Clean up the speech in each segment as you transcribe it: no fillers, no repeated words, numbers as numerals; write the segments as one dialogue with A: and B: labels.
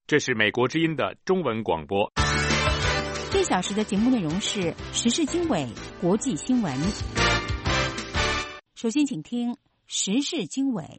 A: 这是美国之音的中文广播。
B: 这小时的节目内容是时事经纬、国际新闻。首先请听时事经纬。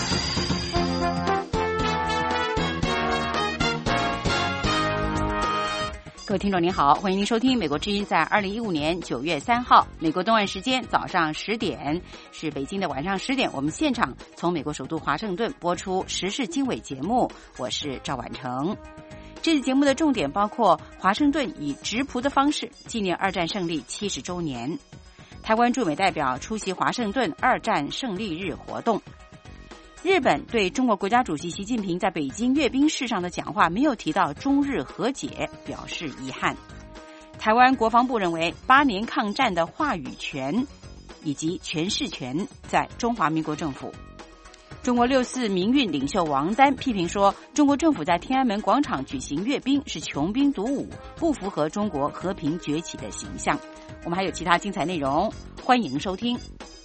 B: 各位听众您好，欢迎您收听美国之音在2015年9月3号美国东岸时间早上10点，是北京的晚上10点，我们现场从美国首都华盛顿播出时事经纬节目，我是赵婉成。这次节目的重点包括华盛顿以直朴的方式纪念二战胜利70周年，台湾驻美代表出席华盛顿二战胜利日活动，日本对中国国家主席习近平在北京阅兵式上的讲话没有提到中日和解表示遗憾。台湾国防部认为8年抗战的话语权以及诠释权在中华民国政府。中国6·4民运领袖王丹批评说，中国政府在天安门广场举行阅兵是穷兵黩武，不符合中国和平崛起的形象。我们还有其他精彩内容，欢迎收听。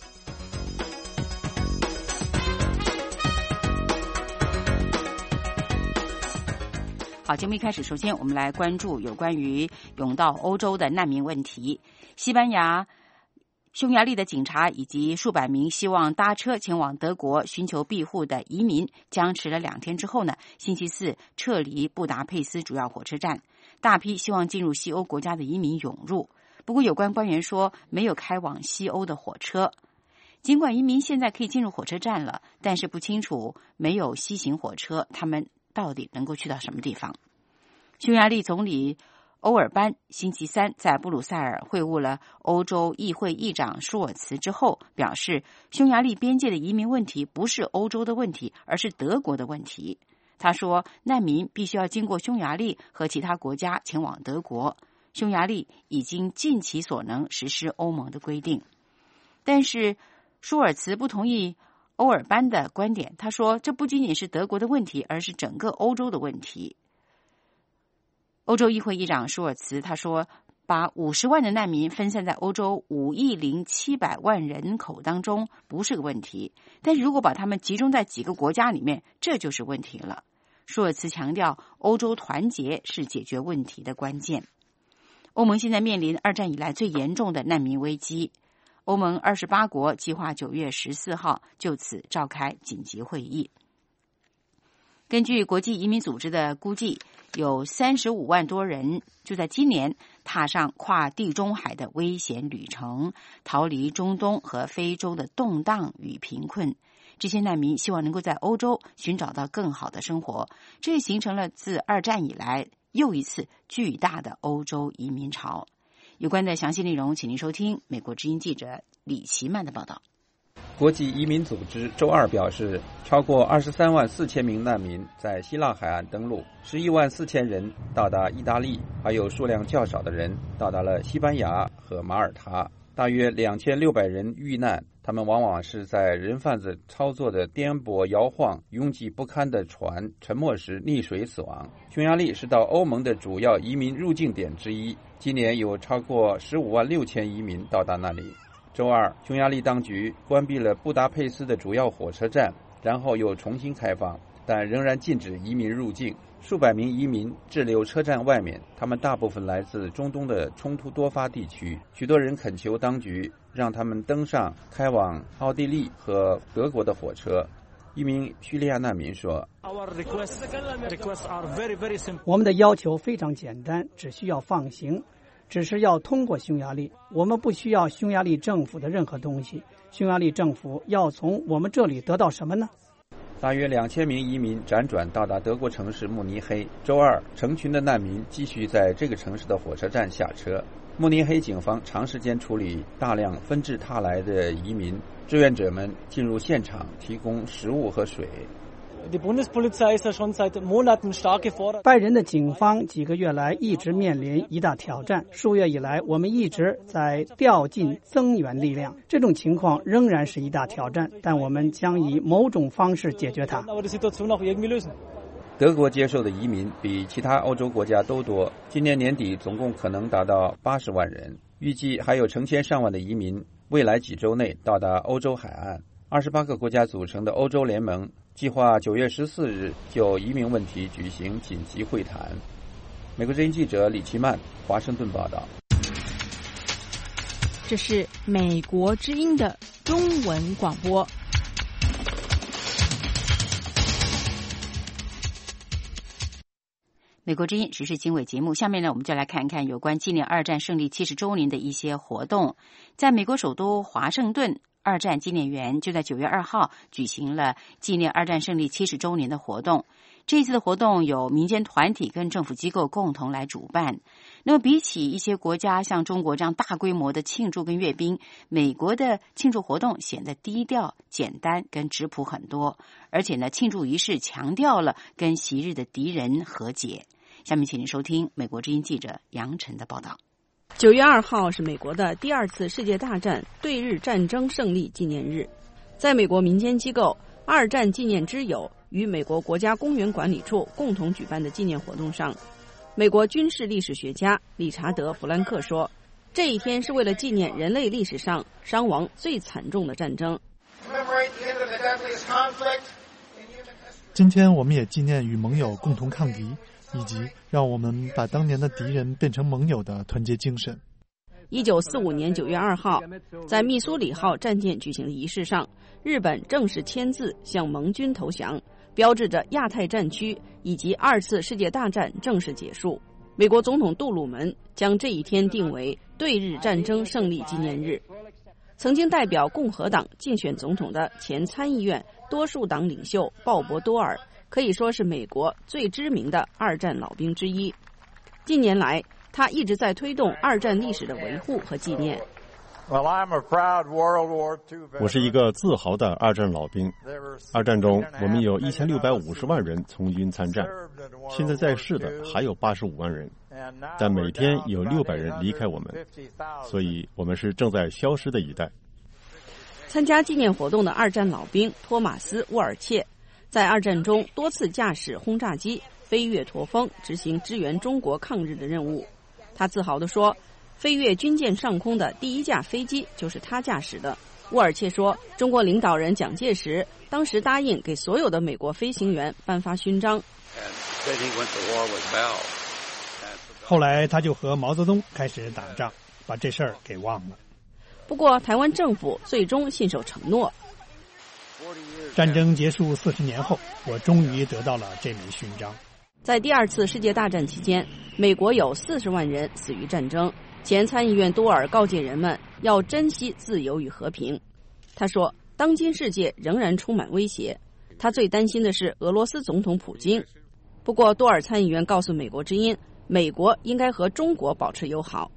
B: 好，节目一开始，首先我们来关注有关于涌到欧洲的难民问题。西班牙、匈牙利的警察以及数百名希望搭车前往德国寻求庇护的移民僵持了2天之后呢，星期四撤离布达佩斯主要火车站，大批希望进入西欧国家的移民涌入。不过有关官员说没有开往西欧的火车。尽管移民现在可以进入火车站了，但是不清楚没有西行火车，他们到底能够去到什么地方。匈牙利总理欧尔班星期三在布鲁塞尔会晤了欧洲议会议长舒尔茨之后，表示匈牙利边界的移民问题不是欧洲的问题，而是德国的问题。他说，难民必须要经过匈牙利和其他国家前往德国，匈牙利已经尽其所能实施欧盟的规定。但是舒尔茨不同意欧尔班的观点，他说这不仅仅是德国的问题，而是整个欧洲的问题。欧洲议会议长舒尔茨他说，把50万的难民分散在欧洲5亿700万人口当中不是个问题，但是如果把他们集中在几个国家里面，这就是问题了。舒尔茨强调，欧洲团结是解决问题的关键。欧盟现在面临二战以来最严重的难民危机，欧盟28国计划9月14号就此召开紧急会议。根据国际移民组织的估计，有35万多人就在今年踏上跨地中海的危险旅程，逃离中东和非洲的动荡与贫困。这些难民希望能够在欧洲寻找到更好的生活，这也形成了自二战以来又一次巨大的欧洲移民潮。有关的详细内容，请您收听美国之音记者李奇曼的报道。
C: 国际移民组织周二表示，超过23万4千名难民在希腊海岸登陆，11万4千人到达意大利，还有数量较少的人到达了西班牙和马耳他，大约2600人遇难。他们往往是在人贩子操作的颠簸摇晃、拥挤不堪的船沉没时溺水死亡。匈牙利是到欧盟的主要移民入境点之一，今年有超过15万6千移民到达那里。周二，匈牙利当局关闭了布达佩斯的主要火车站，然后又重新开放，但仍然禁止移民入境。数百名移民滞留车站外面，他们大部分来自中东的冲突多发地区。许多人恳求当局让他们登上开往奥地利和德国的火车。一名叙利亚难民说，
D: 我们的要求非常简单，只需要放行，只是要通过匈牙利，我们不需要匈牙利政府的任何东西。匈牙利政府要从我们这里得到什么呢？
C: 大约2000名移民辗转到达德国城市慕尼黑。周二，成群的难民继续在这个城市的火车站下车。慕尼黑警方长时间处理大量纷至沓来的移民，志愿者们进入现场提供食物和水。
D: 拜仁的警方几个月来一直面临一大挑战。数月以来，我们一直在调进增援力量，这种情况仍然是一大挑战，但我们将以某种方式解决它。
C: 德国接受的移民比其他欧洲国家都多，今年年底总共可能达到80万人，预计还有成千上万的移民未来几周内到达欧洲海岸。28个国家组成的欧洲联盟计划9月14日就移民问题举行紧急会谈。美国之音记者李奇曼，华盛顿报道。
E: 这是美国之音的中文广播。
B: 美国之音时事经纬节目，下面呢，我们就来看看有关纪念二战胜利70周年的一些活动。在美国首都华盛顿，二战纪念园就在9月2号举行了纪念二战胜利70周年的活动。这一次的活动有民间团体跟政府机构共同来主办。那么比起一些国家像中国这样大规模的庆祝跟阅兵，美国的庆祝活动显得低调、简单跟质朴很多，而且呢，庆祝仪式强调了跟昔日的敌人和解。下面请您收听美国之音记者杨晨的报道。
E: 9月2号是美国的第2次世界大战对日战争胜利纪念日。在美国民间机构二战纪念之友与美国国家公园管理处共同举办的纪念活动上，美国军事历史学家理查德·弗兰克说，这一天是为了纪念人类历史上伤亡最惨重的战争。
F: 今天我们也纪念与盟友共同抗敌，以及让我们把当年的敌人变成盟友的团结精神。
E: 1945年9月2号，在密苏里号战舰举行的仪式上，日本正式签字向盟军投降，标志着亚太战区以及2次世界大战正式结束。美国总统杜鲁门将这一天定为对日战争胜利纪念日。曾经代表共和党竞选总统的前参议院多数党领袖鲍勃多尔可以说是美国最知名的二战老兵之一。近年来，他一直在推动二战历史的维护和纪念。
G: 我是一个自豪的二战老兵。二战中，我们有1650万人从军参战，现在在世的还有85万人，但每天有600人离开我们，所以我们是正在消失的一代。
E: 参加纪念活动的二战老兵托马斯·沃尔切，在二战中多次驾驶轰炸机飞越驼峰，执行支援中国抗日的任务。他自豪地说，飞越军舰上空的第一架飞机就是他驾驶的。沃尔切说，中国领导人蒋介石当时答应给所有的美国飞行员颁发勋章。
H: 后来他就和毛泽东开始打仗，把这事儿给忘了。
E: 不过台湾政府最终信守承诺。
H: 战争结束40年后，我终于得到了这枚勋章。
E: 在第2次世界大战期间，美国有40万人死于战争。前参议院多尔告诫人们要珍惜自由与和平。他说，当今世界仍然充满威胁，他最担心的是俄罗斯总统普京。不过多尔参议员告诉美国之音，美国应该和中国保持友好。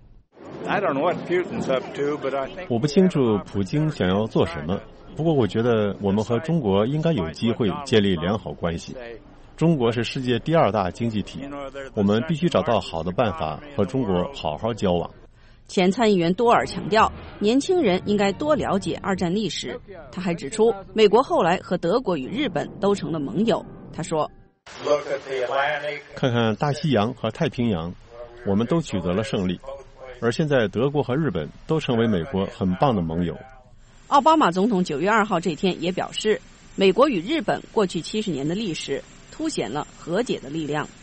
G: 我不清楚普京想要做什么，不过我觉得我们和中国应该有机会建立良好关系。中国是世界第2大经济体，我们必须找到好的办法和中国好好交往。
E: 前参议员多尔强调，年轻人应该多了解二战历史。他还指出，美国后来和德国与日本都成了盟友。他说，
G: 看看大西洋和太平洋，我们都取得了胜利，而现在德国和日本都成为美国很棒的盟友。
E: 奥巴马总统9月2号这天也表示，美国与日本过去70年的历史凸显了和解的力量。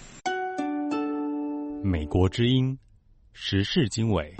A: 美国之音时事经纬。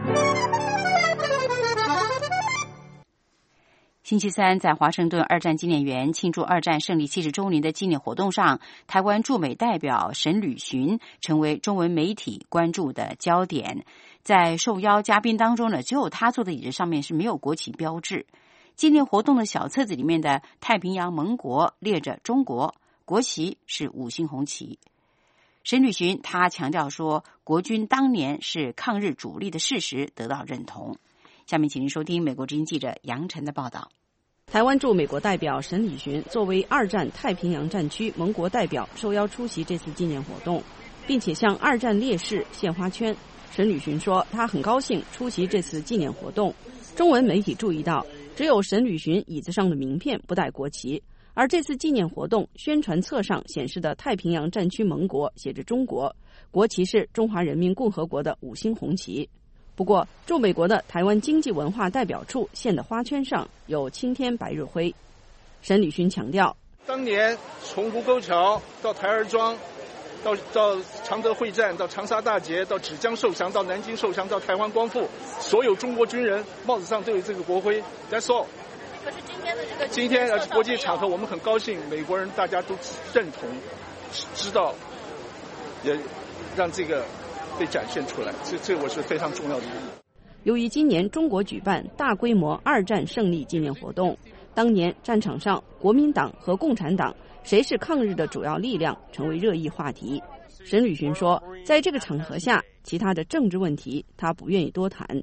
B: 星期三，在华盛顿二战纪念园庆祝二战胜利70周年的纪念活动上，台湾驻美代表沈履巡成为中文媒体关注的焦点。在受邀嘉宾当中呢，只有他坐的椅子上面是没有国旗标志。纪念活动的小册子里面的太平洋盟国列着中国，国旗是5星红旗。沈履巡他强调说，国军当年是抗日主力的事实得到认同。下面请您收听美国之音记者杨晨的报道。
E: 台湾驻美国代表沈履巡作为二战太平洋战区盟国代表受邀出席这次纪念活动，并且向二战烈士献花圈。沈履巡说，他很高兴出席这次纪念活动。中文媒体注意到，只有沈履巡椅子上的名片不带国旗，而这次纪念活动宣传册上显示的太平洋战区盟国写着中国，国旗是中华人民共和国的5星红旗。不过驻美国的台湾经济文化代表处献的花圈上有青天白日辉。沈履巡强调，
I: 当年从卢沟桥到台儿庄，到常德会战，到长沙大捷，到芷江受降，到南京受降，到台湾光复，所有中国军人帽子上都有这个国徽。That's all。
J: 可是
I: 今天国际场合，我们很高兴，美国人大家都认同，知道，也让这个被展现出来，这我是非常重要的意义。
E: 由于今年中国举办大规模二战胜利纪念活动，当年战场上国民党和共产党谁是抗日的主要力量成为热议话题。沈履勋说，在这个场合下，其他的政治问题他不愿意多谈。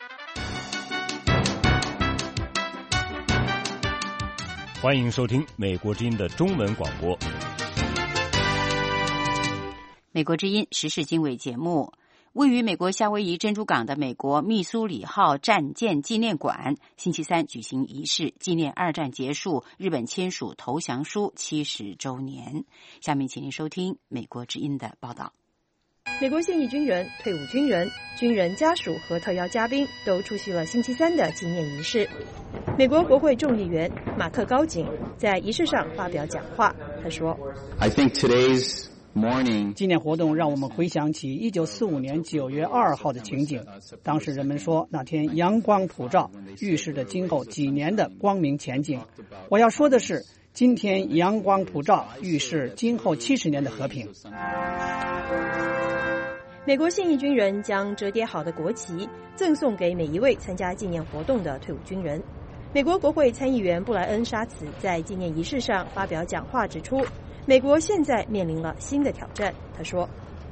A: 欢迎收听美国之音的中文广播。
B: 美国之音时事经纬节目。位于美国夏威夷珍珠港的美国密苏里号战舰纪念馆星期三举行仪式，纪念二战结束，日本签署投降书70周年。下面请您收听美国之音的报道。
J: 美国现役军人、退伍军人、军人家属和特邀嘉宾都出席了星期三的纪念仪式。美国国会众议员马克·高景在仪式上发表讲话，他说
K: I think today's
D: 纪念活动让我们回想起1945年9月2号的情景，当时人们说那天阳光普照，预示着今后几年的光明前景。我要说的是，今天阳光普照，预示今后70年的和平。
J: 美国现役军人将折叠好的国旗赠送给每一位参加纪念活动的退伍军人。美国国会参议员布莱恩·沙茨在纪念仪式上发表讲话指出，美国现在面临了新的挑战。他说，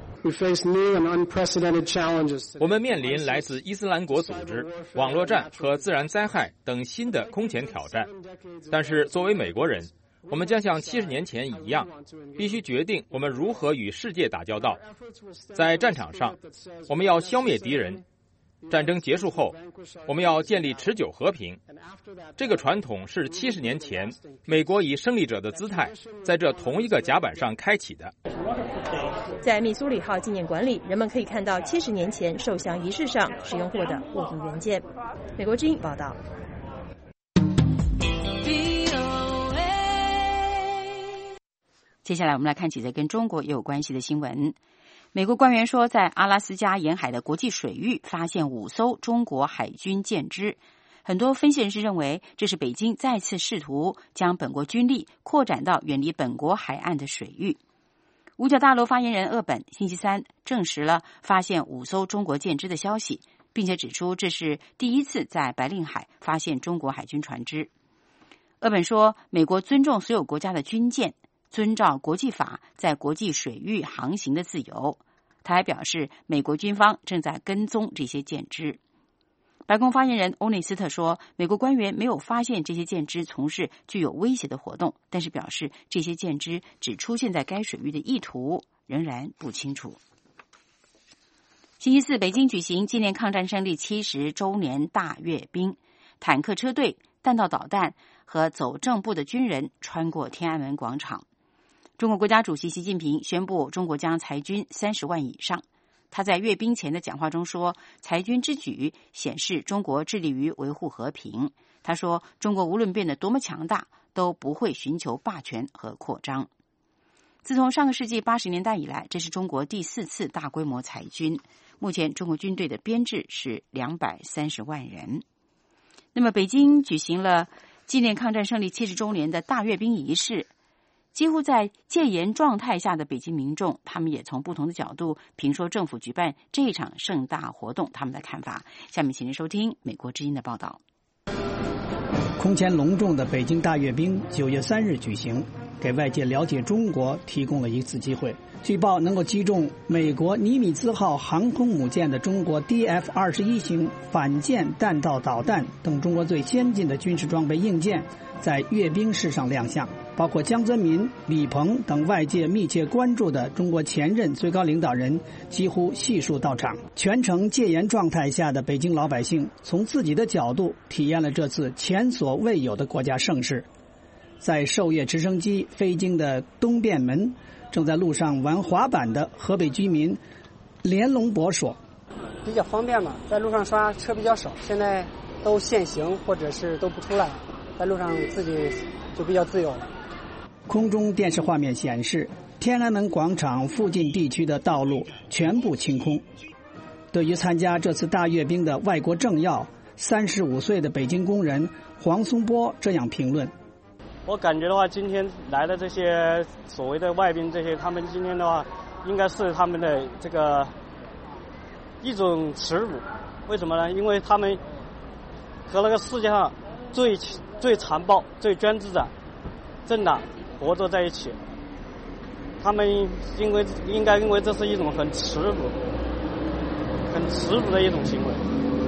L: 我们面临来自伊斯兰国组织、网络战和自然灾害等新的空前挑战。但是作为美国人，我们将像70年前一样，必须决定我们如何与世界打交道。在战场上，我们要消灭敌人。战争结束后，我们要建立持久和平。这个传统是70年前美国以胜利者的姿态在这同一个甲板上开启的。
J: 在密苏里号纪念馆里，人们可以看到70年前受降仪式上使用过的握笔原件。美国之音报道。
B: 接下来我们来看几则跟中国也有关系的新闻。美国官员说，在阿拉斯加沿海的国际水域发现5艘中国海军舰只。很多分析人士认为，这是北京再次试图将本国军力扩展到远离本国海岸的水域。五角大楼发言人鄂本星期三证实了发现5艘中国舰只的消息，并且指出这是第一次在白令海发现中国海军船只。鄂本说，美国尊重所有国家的军舰，遵照国际法在国际水域航行的自由。他还表示，美国军方正在跟踪这些舰只。白宫发言人欧内斯特说，美国官员没有发现这些舰只从事具有威胁的活动，但是表示这些舰只只出现在该水域的意图仍然不清楚。星期四，北京举行纪念抗战胜利70周年大阅兵，坦克车队、弹道导弹和走正步的军人穿过天安门广场。中国国家主席习近平宣布，中国将裁军30万以上。他在阅兵前的讲话中说，裁军之举显示中国致力于维护和平。他说，中国无论变得多么强大，都不会寻求霸权和扩张。自从上个世纪80年代以来，这是中国第4次大规模裁军。目前中国军队的编制是230万人。那么北京举行了纪念抗战胜利70周年的大阅兵仪式。几乎在戒严状态下的北京民众，他们也从不同的角度评说政府举办这一场盛大活动他们的看法。下面请您收听美国之音的报道。
D: 空前隆重的北京大阅兵9月3日举行，给外界了解中国提供了一次机会。据报能够击中美国尼米兹号航空母舰的中国 DF-21 型反舰弹道导弹等中国最先进的军事装备硬件在阅兵式上亮相，包括江泽民、李鹏等外界密切关注的中国前任最高领导人几乎悉数到场。全程戒严状态下的北京老百姓从自己的角度体验了这次前所未有的国家盛事。在授业直升机飞经的东便门，正在路上玩滑板的河北居民连龙博说，
M: 比较方便嘛，在路上刷车比较少，现在都限行或者是都不出来，在路上自己就比较自由了。
D: 空中电视画面显示，天安门广场附近地区的道路全部清空。对于参加这次大阅兵的外国政要，35岁的北京工人黄松波这样评论：
M: 我感觉的话，今天来的这些所谓的外宾，这些他们今天的话，应该是他们的这个一种耻辱。为什么呢？因为他们和那个世界上最残暴、最专制的政党合作在一起，他们应该认为这是一种很耻辱的一种行为。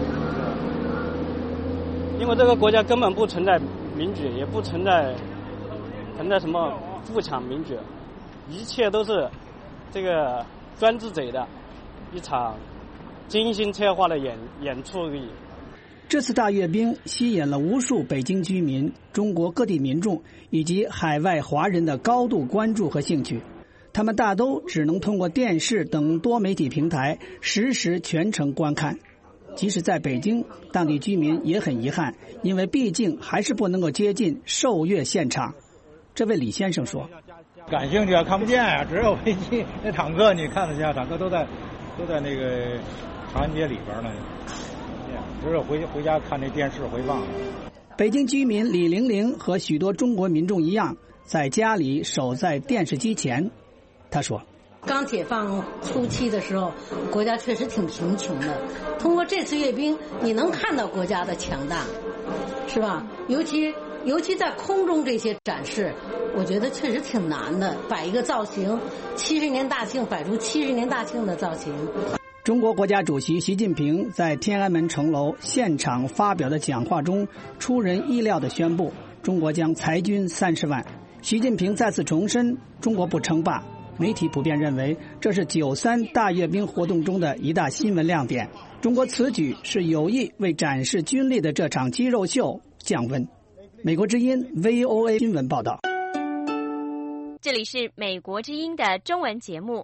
M: 因为这个国家根本不存在民主，也不存在什么富强民主，一切都是这个专制者的一场精心策划的演出而已。
D: 这次大阅兵吸引了无数北京居民、中国各地民众以及海外华人的高度关注和兴趣。他们大都只能通过电视等多媒体平台实时全程观看。即使在北京，当地居民也很遗憾，因为毕竟还是不能够接近受阅现场。这位李先生说：
N: 感兴趣啊，看不见啊，只有飞机那坦克你看得见，坦克都在那个长安街里边呢。只有回家看那电视回放。
D: 北京居民李玲玲和许多中国民众一样，在家里守在电视机前。她说：
O: 刚解放初期的时候，国家确实挺贫穷的。通过这次阅兵，你能看到国家的强大，是吧？尤其在空中这些展示，我觉得确实挺难的。摆一个造型，70年大庆，摆出70年大庆的造型。
D: 中国国家主席习近平在天安门城楼现场发表的讲话中，出人意料地宣布，中国将裁军30万。习近平再次重申，中国不称霸。媒体普遍认为，这是93大阅兵活动中的一大新闻亮点。中国此举是有意为展示军力的这场肌肉秀降温。美国之音 VOA 新闻报道。
P: 这里是美国之音的中文节目。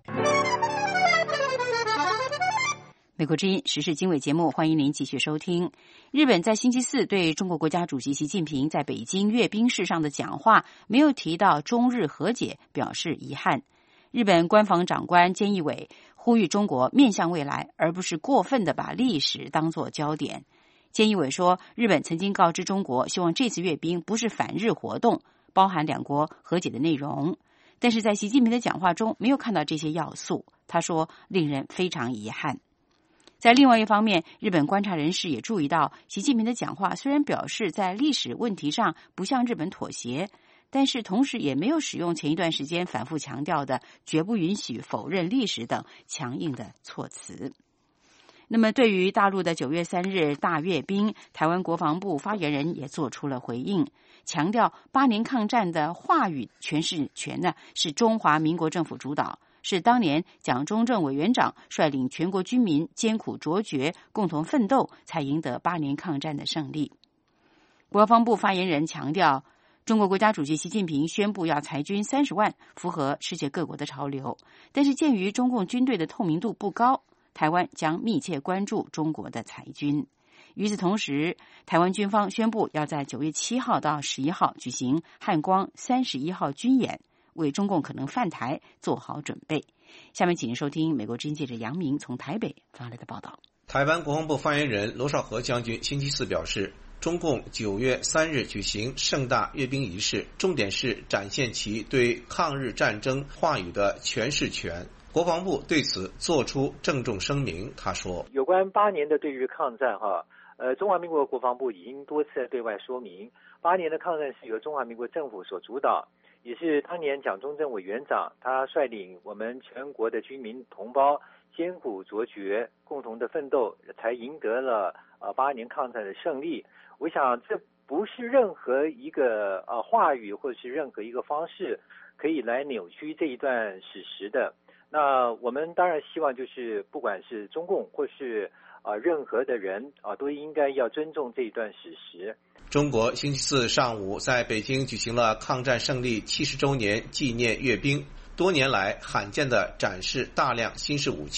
B: 美国之音时事经纬节目，欢迎您继续收听。日本在星期四对中国国家主席习近平在北京阅兵式上的讲话没有提到中日和解，表示遗憾。日本官房长官菅义伟呼吁中国面向未来，而不是过分地把历史当作焦点。菅义伟说，日本曾经告知中国，希望这次阅兵不是反日活动，包含两国和解的内容。但是在习近平的讲话中没有看到这些要素，他说令人非常遗憾。在另外一方面，日本观察人士也注意到，习近平的讲话虽然表示在历史问题上不向日本妥协，但是同时也没有使用前一段时间反复强调的绝不允许否认历史等强硬的措辞。那么对于大陆的9月3日大阅兵，台湾国防部发言人也做出了回应，强调8年抗战的话语诠释权呢是中华民国政府主导，是当年蒋中正委员长率领全国军民艰苦卓绝，共同奋斗，才赢得8年抗战的胜利。国防部发言人强调，中国国家主席习近平宣布要裁军30万，符合世界各国的潮流。但是鉴于中共军队的透明度不高，台湾将密切关注中国的裁军。与此同时，台湾军方宣布要在9月7号到11号举行汉光31号军演，为中共可能犯台做好准备。下面请收听美国之音记者杨明从台北发来的报道。
Q: 台湾国防部发言人罗绍和将军星期四表示，中共9月3日举行盛大阅兵仪式，重点是展现其对抗日战争话语的诠释权。国防部对此作出郑重声明，他说，
R: 有关8年的对日抗战中华民国国防部已经多次对外说明，8年的抗战是由中华民国政府所主导，也是当年蒋中正委员长他率领我们全国的军民同胞艰苦卓绝，共同的奋斗，才赢得了8年抗战的胜利。我想这不是任何一个话语或者是任何一个方式可以来扭曲这一段史实的。那我们当然希望就是不管是中共或是任何的人都应该要尊重这一段史实。
Q: 中国星期四上午在北京举行了抗战胜利70周年纪念阅兵，多年来罕见地展示大量新式武器。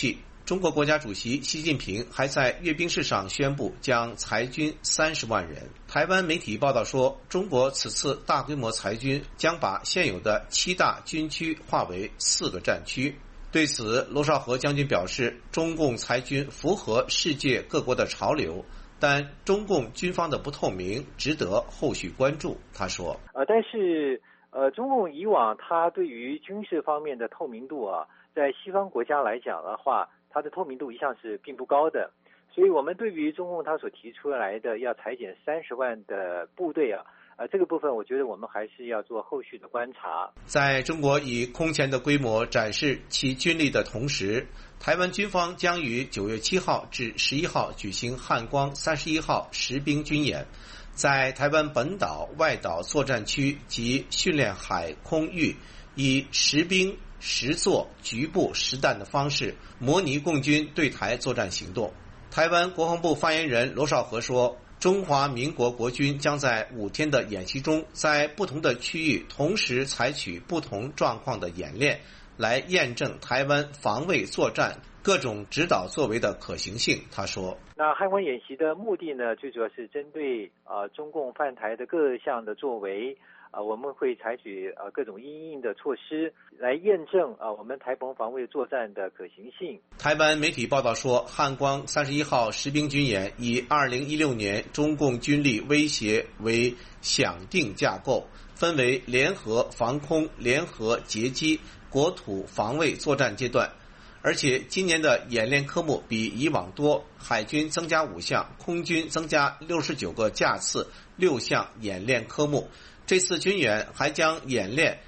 Q: 中国国家主席习近平还在阅兵式上宣布将裁军30万人。台湾媒体报道说，中国此次大规模裁军将把现有的7大军区划为4个战区。对此，罗绍和将军表示，中共裁军符合世界各国的潮流，但中共军方的不透明值得后续关注。他说，
R: 但是中共以往它对于军事方面的透明度啊，在西方国家来讲的话，它的透明度一向是并不高的。所以我们对于中共他所提出来的要裁减30万的部队啊，这个部分我觉得我们还是要做后续的观察。
Q: 在中国以空前的规模展示其军力的同时，台湾军方将于9月7号至11号举行汉光31号实兵军演，在台湾本岛、外岛作战区及训练海空域，以实兵实作局部实弹的方式模拟共军对台作战行动。台湾国防部发言人罗绍和说，中华民国国军将在5天的演习中，在不同的区域同时采取不同状况的演练，来验证台湾防卫作战各种指导作为的可行性。他说，
R: 那汉光演习的目的呢，最主要是针对中共犯台的各项的作为，我们会采取各种因应的措施来验证我们台澎防卫作战的可行性。
Q: 台湾媒体报道说，汉光31号实兵军演以2016年中共军力威胁为响定架构，分为联合防空、联合截击、国土防卫作战阶段。而且今年的演练科目比以往多，海军增加5项，空军增加69个架次，6项演练科目。这次军演还将演练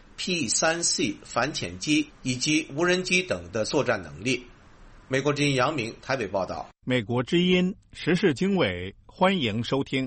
Q: P3C 反潜机以及无人机等的作战能力。美国之音杨明台北报道。
S: 美国之音时事经纬，欢迎收听。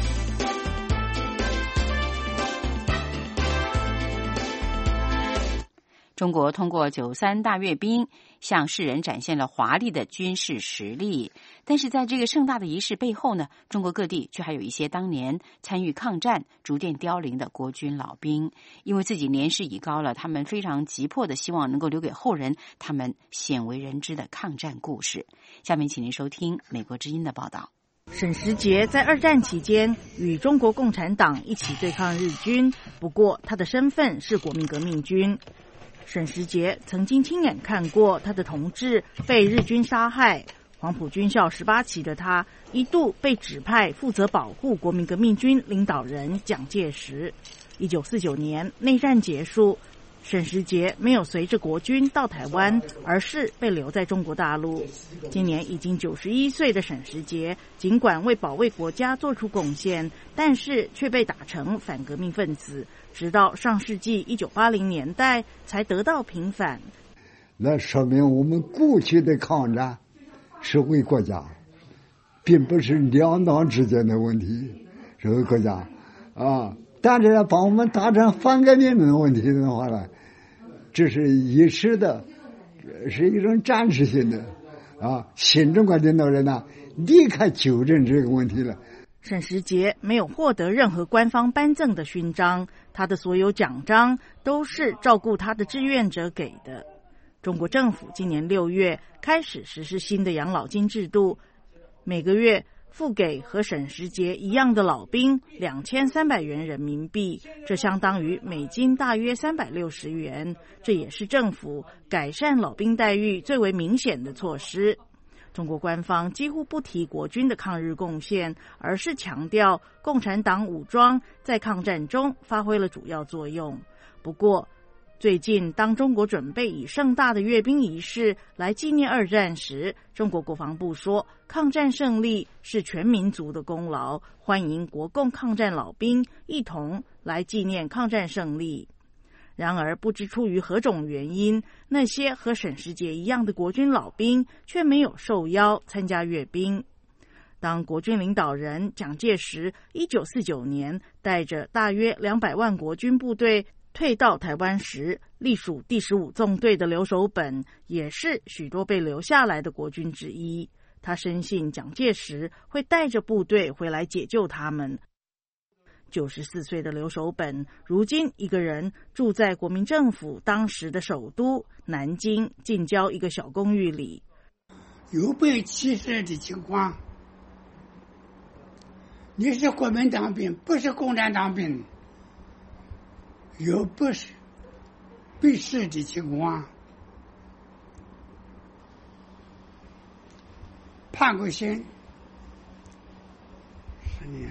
B: 中国通过93大阅兵向世人展现了华丽的军事实力，但是在这个盛大的仪式背后呢，中国各地却还有一些当年参与抗战逐渐凋零的国军老兵，因为自己年事已高了，他们非常急迫的希望能够留给后人他们鲜为人知的抗战故事。下面请您收听美国之音的报道。
E: 沈时杰在2战期间与中国共产党一起对抗日军，不过他的身份是国民革命军。沈时杰曾经亲眼看过他的同志被日军杀害，黄埔军校18期的他一度被指派负责保护国民革命军领导人蒋介石。1949年内战结束，沈时杰没有随着国军到台湾，而是被留在中国大陆。今年已经91岁的沈时杰，尽管为保卫国家做出贡献，但是却被打成反革命分子，直到上世纪1980年代才得到平反。
T: 那说明我们过去的抗战是为国家，并不是两党之间的问题，是为国家啊。但是帮我们达成反革命的问题的话呢，这是一时的，是一种暂时性的啊。新中国领导人呢，立刻纠正这个问题了。
E: 沈时杰没有获得任何官方颁赠的勋章，他的所有奖章都是照顾他的志愿者给的。中国政府今年6月开始实施新的养老金制度，每个月付给和沈时杰一样的老兵2300元人民币，这相当于美金大约360元。这也是政府改善老兵待遇最为明显的措施。中国官方几乎不提国军的抗日贡献，而是强调共产党武装在抗战中发挥了主要作用。不过最近当中国准备以盛大的阅兵仪式来纪念2战时，中国国防部说抗战胜利是全民族的功劳，欢迎国共抗战老兵一同来纪念抗战胜利。然而不知出于何种原因，那些和沈时杰一样的国军老兵却没有受邀参加阅兵。当国军领导人蒋介石1949年带着大约200万国军部队退到台湾时，隶属第15纵队的刘守本也是许多被留下来的国军之一。他深信蒋介石会带着部队回来解救他们。94岁的刘守本如今一个人住在国民政府当时的首都南京近郊一个小公寓里。
U: 有被歧视的情况。你是国民党兵，不是共产党兵，有不是被视的情况。判过刑10年。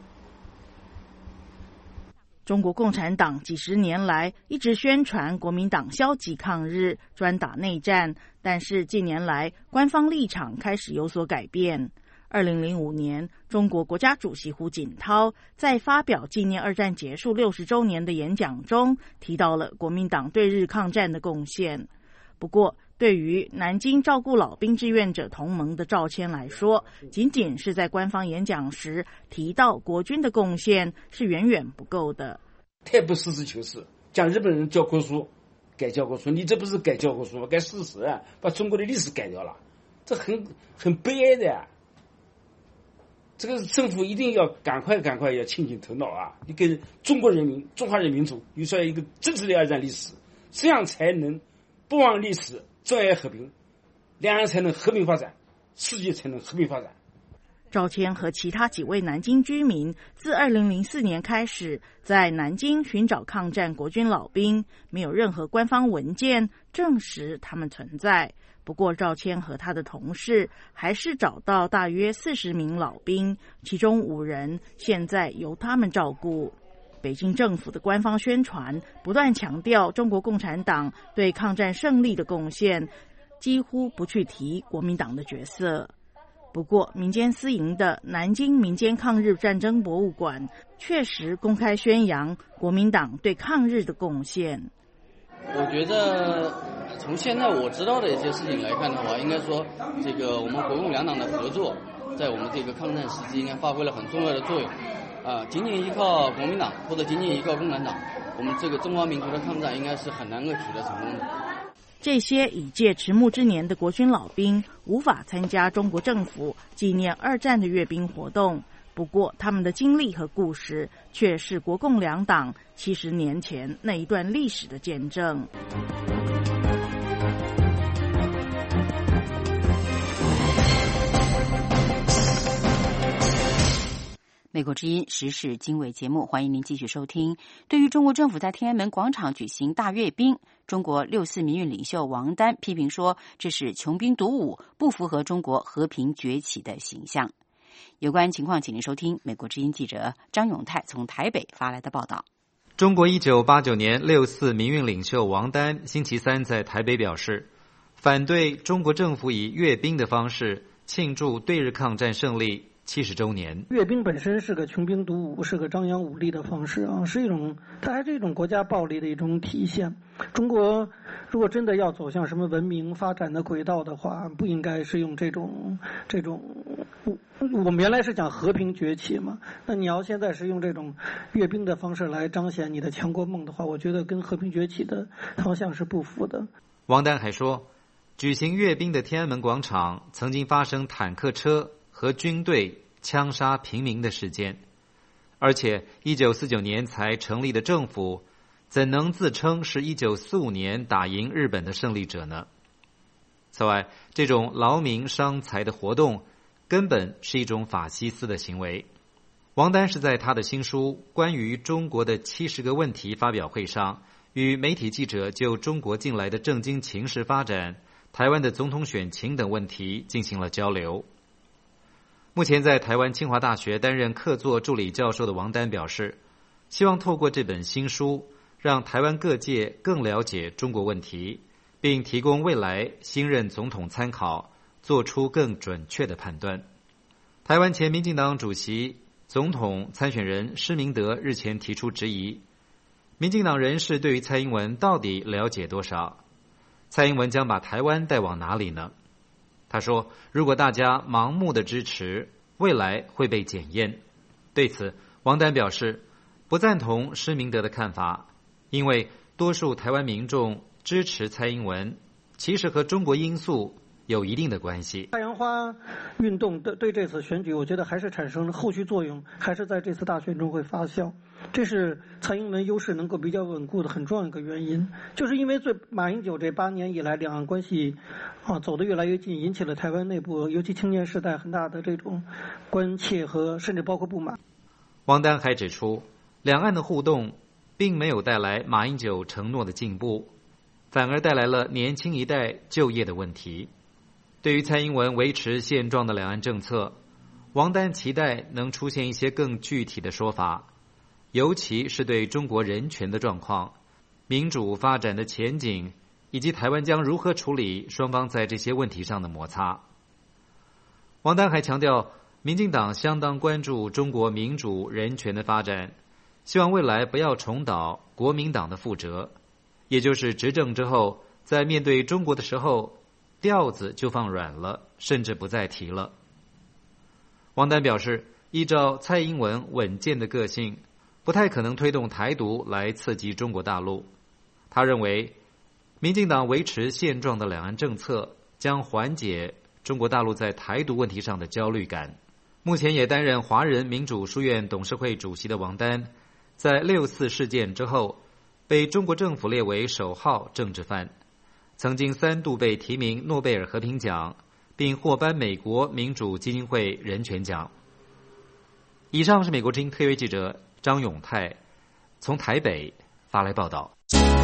V: 中国共产党几十年来一直宣传国民党消极抗日、专打内战，但是近年来官方立场开始有所改变。2005年，中国国家主席胡锦涛在发表纪念二战结束60周年的演讲中，提到了国民党对日抗战的贡献。不过，对于南京照顾老兵志愿者同盟的赵谦来说，仅仅是在官方演讲时提到国军的贡献是远远不够的。
W: 太不实事求是，讲日本人教科书改教科书，你这不是改教科书，改事实啊，把中国的历史改掉了，这很悲哀的呀。这个政府一定要赶快要清醒头脑啊！你给中国人民、中华人民族留下一个真实的二战历史，这样才能不忘历史，珍爱和平，两岸才能和平发展，世界才能和平发展。
V: 赵谦和其他几位南京居民自2004年开始在南京寻找抗战国军老兵，没有任何官方文件证实他们存在。不过赵谦和他的同事还是找到大约40名老兵，其中5人现在由他们照顾。北京政府的官方宣传不断强调中国共产党对抗战胜利的贡献，几乎不去提国民党的角色。不过民间私营的南京民间抗日战争博物馆确实公开宣扬国民党对抗日的贡献。
X: 我觉得从现在我知道的一些事情来看的话，应该说这个我们国共两党的合作在我们这个抗战时期应该发挥了很重要的作用。仅仅依靠国民党或者仅仅依靠共产党，我们这个中华民族的抗战应该是很难够取得成功的。
V: 这些已届迟暮之年的国军老兵无法参加中国政府纪念二战的阅兵活动，不过他们的经历和故事却是国共两党70年前那一段历史的见证。
B: 美国之音时事经纬节目，欢迎您继续收听。对于中国政府在天安门广场举行大阅兵，中国6·4民运领袖王丹批评说，这是穷兵黩武，不符合中国和平崛起的形象。有关情况，请您收听美国之音记者张永泰从台北发来的报道。
Y: 中国1989年6·4民运领袖王丹星期三在台北表示，反对中国政府以阅兵的方式庆祝对日抗战胜利70周年。
D: 阅兵本身是个穷兵黩武，是个张扬武力的方式啊，它还是一种国家暴力的一种体现。中国如果真的要走向什么文明发展的轨道的话，不应该是用这种，我们原来是讲和平崛起嘛，那你要现在是用这种阅兵的方式来彰显你的强国梦的话，我觉得跟和平崛起的方向是不符的。
Y: 王丹还说，举行阅兵的天安门广场曾经发生坦克车和军队枪杀平民的事件，而且1949年才成立的政府怎能自称是1945年打赢日本的胜利者呢？此外，这种劳民伤财的活动根本是一种法西斯的行为。王丹是在他的新书《关于中国的70个问题》发表会上，与媒体记者就中国近来的政经情势发展、台湾的总统选情等问题进行了交流。目前在台湾清华大学担任客座助理教授的王丹表示，希望透过这本新书让台湾各界更了解中国问题，并提供未来新任总统参考，做出更准确的判断。台湾前民进党主席、总统参选人施明德日前提出质疑，民进党人士对于蔡英文到底了解多少？蔡英文将把台湾带往哪里呢？他说，如果大家盲目的支持，未来会被检验。对此，王丹表示不赞同施明德的看法，因为多数台湾民众支持蔡英文，其实和中国因素有一定的关系。
C: 太阳花运动对这次选举，我觉得还是产生了后续作用，还是在这次大选中会发酵。这是蔡英文优势能够比较稳固的很重要一个原因，就是因为马英九这8年以来两岸关系走得越来越近，引起了台湾内部尤其青年时代很大的这种关切和甚至包括不满。
Y: 王丹还指出，两岸的互动并没有带来马英九承诺的进步，反而带来了年轻一代就业的问题。对于蔡英文维持现状的两岸政策，王丹期待能出现一些更具体的说法，尤其是对中国人权的状况、民主发展的前景，以及台湾将如何处理双方在这些问题上的摩擦。王丹还强调，民进党相当关注中国民主人权的发展，希望未来不要重蹈国民党的覆辙，也就是执政之后，在面对中国的时候，调子就放软了，甚至不再提了。王丹表示，依照蔡英文稳健的个性，不太可能推动台独来刺激中国大陆。他认为，民进党维持现状的两岸政策将缓解中国大陆在台独问题上的焦虑感。目前也担任华人民主书院董事会主席的王丹，在6四事件之后，被中国政府列为首号政治犯，曾经3度被提名诺贝尔和平奖，并获颁美国民主基金会人权奖。以上是美国之音特约记者张永泰从台北发来报道。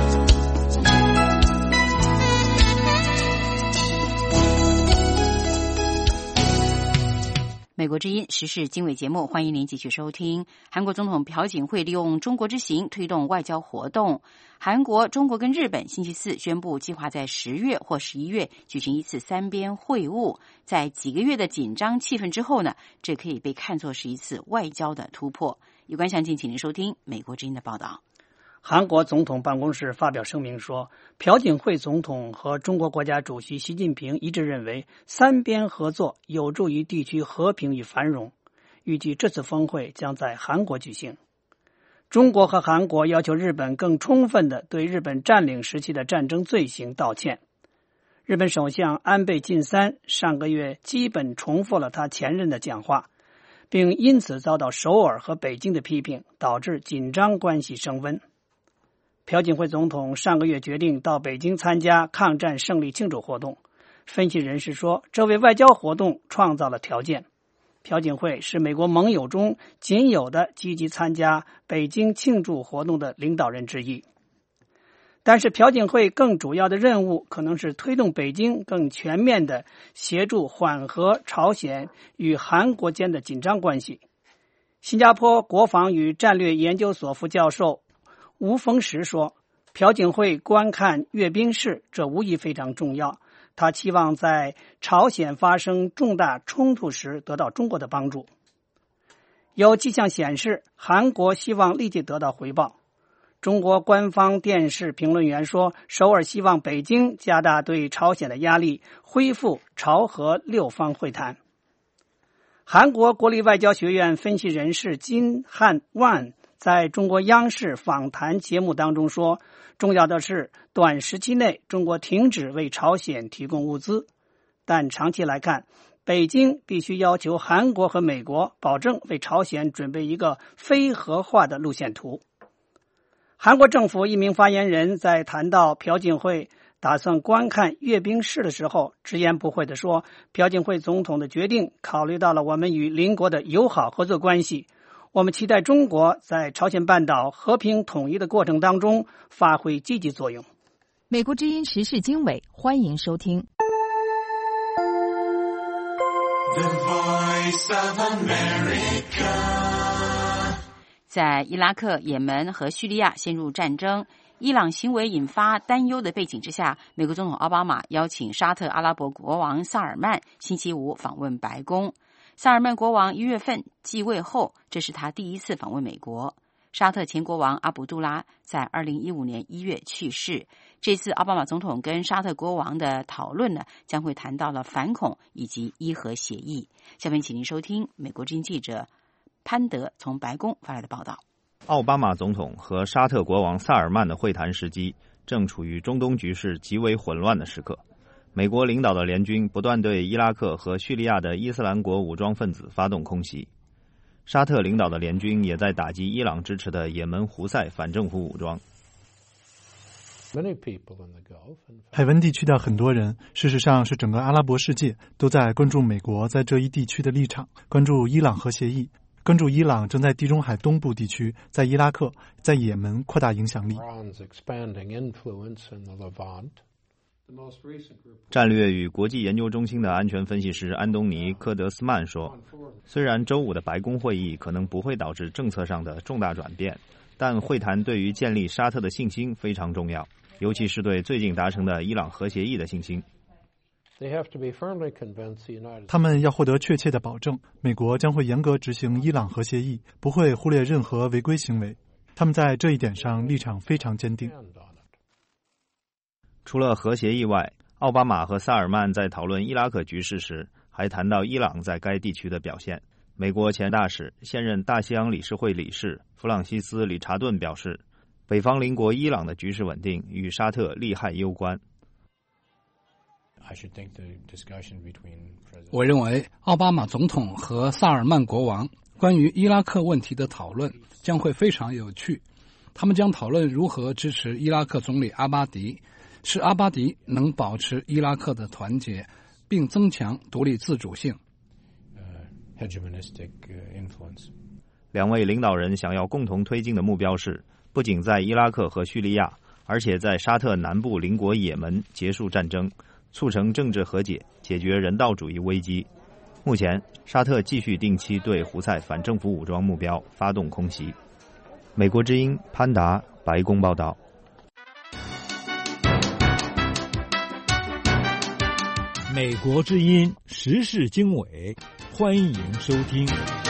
B: 美国之音时事经纬节目，欢迎您继续收听。韩国总统朴槿惠利用中国之行推动外交活动。韩国、中国跟日本星期4宣布，计划在10月或11月举行一次3边会晤。在几个月的紧张气氛之后呢，这可以被看作是一次外交的突破。有关详情，请您收听美国之音的报道。
D: 韩国总统办公室发表声明说，朴槿惠总统和中国国家主席习近平一致认为3边合作有助于地区和平与繁荣，预计这次峰会将在韩国举行。中国和韩国要求日本更充分地对日本占领时期的战争罪行道歉。日本首相安倍晋三上个月基本重复了他前任的讲话，并因此遭到首尔和北京的批评，导致紧张关系升温。朴槿惠总统上个月决定到北京参加抗战胜利庆祝活动，分析人士说，这为外交活动创造了条件。朴槿惠是美国盟友中仅有的积极参加北京庆祝活动的领导人之一。但是朴槿惠更主要的任务可能是推动北京更全面地协助缓和朝鲜与韩国间的紧张关系。新加坡国防与战略研究所副教授吴峰时说，朴槿惠观看阅兵式，这无疑非常重要。他期望在朝鲜发生重大冲突时得到中国的帮助。有迹象显示，韩国希望立即得到回报。中国官方电视评论员说，首尔希望北京加大对朝鲜的压力，恢复朝核6方会谈。韩国国立外交学院分析人士金汉万在中国央视访谈节目当中说，重要的是短时期内中国停止为朝鲜提供物资，但长期来看，北京必须要求韩国和美国保证为朝鲜准备一个非核化的路线图。韩国政府一名发言人在谈到朴槿惠打算观看阅兵式的时候，直言不讳地说，朴槿惠总统的决定考虑到了我们与邻国的友好合作关系，我们期待中国在朝鲜半岛和平统一的过程当中发挥积极作用。
F: 美国之音时事经纬，欢迎收听。The Voice of
B: America。在伊拉克、也门和叙利亚陷入战争，伊朗行为引发担忧的背景之下，美国总统奥巴马邀请沙特阿拉伯国王萨尔曼星期5访问白宫。萨尔曼国王1月份继位后，这是他第一次访问美国。沙特前国王阿卜杜拉在2015年1月去世。这次奥巴马总统跟沙特国王的讨论呢，将会谈到了反恐以及伊核协议。下面请您收听美国之音记者潘德从白宫发来的报道。
G: 奥巴马总统和沙特国王萨尔曼的会谈时机正处于中东局势极为混乱的时刻。 美国领导的联军不断对伊拉克和叙利亚的伊斯兰国武装分子发动空袭。沙特领导的联军也在打击伊朗支持的也门胡塞反政府武装。
A: 海湾地区的很多人，事实上是整个阿拉伯世界都在关注美国在这一地区的立场，关注伊朗核协议，关注伊朗正在地中海东部地区，在伊拉克、在也门扩大影响力。
G: 战略与国际研究中心的安全分析师安东尼·科德斯曼说，虽然周五的白宫会议可能不会导致政策上的重大转变，但会谈对于建立沙特的信心非常重要，尤其是对最近达成的伊朗核协议的信心。
A: 他们要获得确切的保证，美国将会严格执行伊朗核协议，不会忽略任何违规行为。他们在这一点上立场非常坚定。
G: 除了核协议外，奥巴马和萨尔曼在讨论伊拉克局势时，还谈到伊朗在该地区的表现。美国前大使、现任大西洋理事会理事弗朗西斯·理查顿表示，北方邻国伊朗的局势稳定与沙特利害攸关。
H: 我认为奥巴马总统和萨尔曼国王关于伊拉克问题的讨论将会非常有趣。他们将讨论如何支持伊拉克总理阿巴迪，使阿巴迪能保持伊拉克的团结，并增强独立自主性。
G: 两位领导人想要共同推进的目标是，不仅在伊拉克和叙利亚，而且在沙特南部邻国也门结束战争，促成政治和解，解决人道主义危机。目前，沙特继续定期对胡塞反政府武装目标发动空袭。美国之音潘达，白宫报道。
I: 美国之音时事经纬，欢迎收听。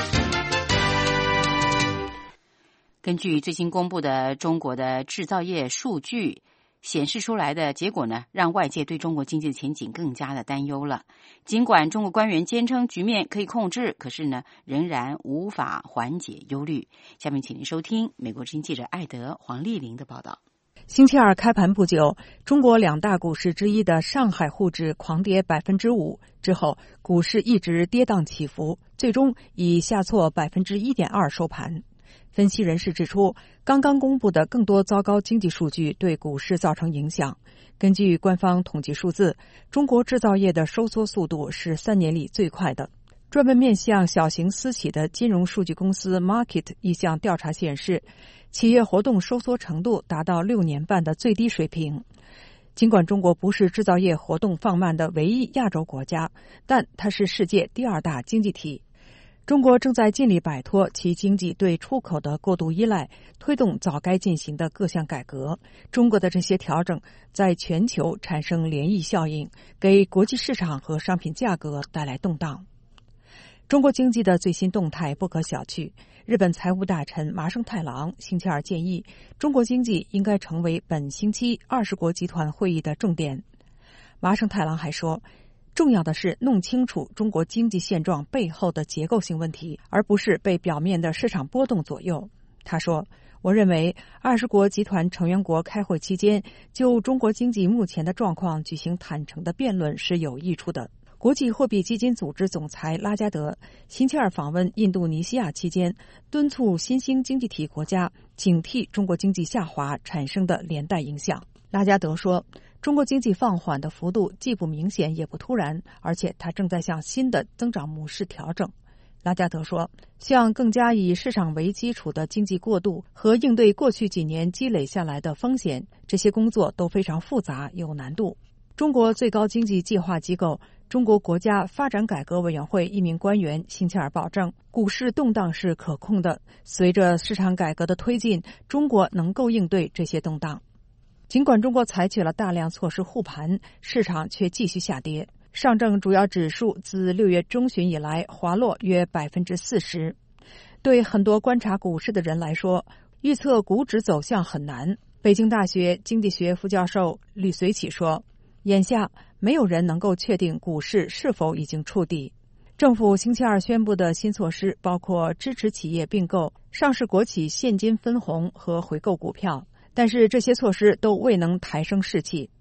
B: 根据最新公布的中国的制造业数据显示出来的结果呢，让外界对中国经济的前景更加的担忧了。尽管中国官员坚称局面可以控制，可是呢，仍然无法缓解忧虑。下面请您收听美国之音记者艾德黄丽玲的报道。
K: 星期二开盘不久，中国两大股市之一的上海沪指狂跌 5%， 之后股市一直跌宕起伏，最终以下挫 1.2% 收盘。分析人士指出，刚刚公布的更多糟糕经济数据对股市造成影响。根据官方统计数字，中国制造业的收缩速度是3年里最快的。专门面向小型私企的金融数据公司 Market 一项调查显示，企业活动收缩程度达到6年半的最低水平。尽管中国不是制造业活动放慢的唯一亚洲国家，但它是世界第2大经济体。中国正在尽力摆脱其经济对出口的过度依赖，推动早该进行的各项改革。中国的这些调整在全球产生涟漪效应，给国际市场和商品价格带来动荡。中国经济的最新动态不可小觑。日本财务大臣麻生太郎星期二建议，中国经济应该成为本星期20国集团会议的重点。麻生太郎还说，重要的是弄清楚中国经济现状背后的结构性问题，而不是被表面的市场波动左右。他说，我认为20国集团成员国开会期间就中国经济目前的状况举行坦诚的辩论是有益处的。国际货币基金组织总裁拉加德星期二访问印度尼西亚期间，敦促新兴经济体国家警惕中国经济下滑产生的连带影响。拉加德说，中国经济放缓的幅度既不明显也不突然，而且它正在向新的增长模式调整。拉加德说，向更加以市场为基础的经济过渡和应对过去几年积累下来的风险，这些工作都非常复杂有难度。中国最高经济计划机构中国国家发展改革委员会一名官员星期二保证，股市动荡是可控的，随着市场改革的推进，中国能够应对这些动荡。尽管中国采取了大量措施护盘，市场却继续下跌。上证主要指数自6月中旬以来滑落约 40%。 对很多观察股市的人来说，预测股指走向很难。北京大学经济学副教授吕随启说，眼下没有人能够确定股市是否已经触底。政府星期二宣布的新措施包括支持企业并购、上市国企现金分红和回购股票，但是这些措施都未能抬升士气。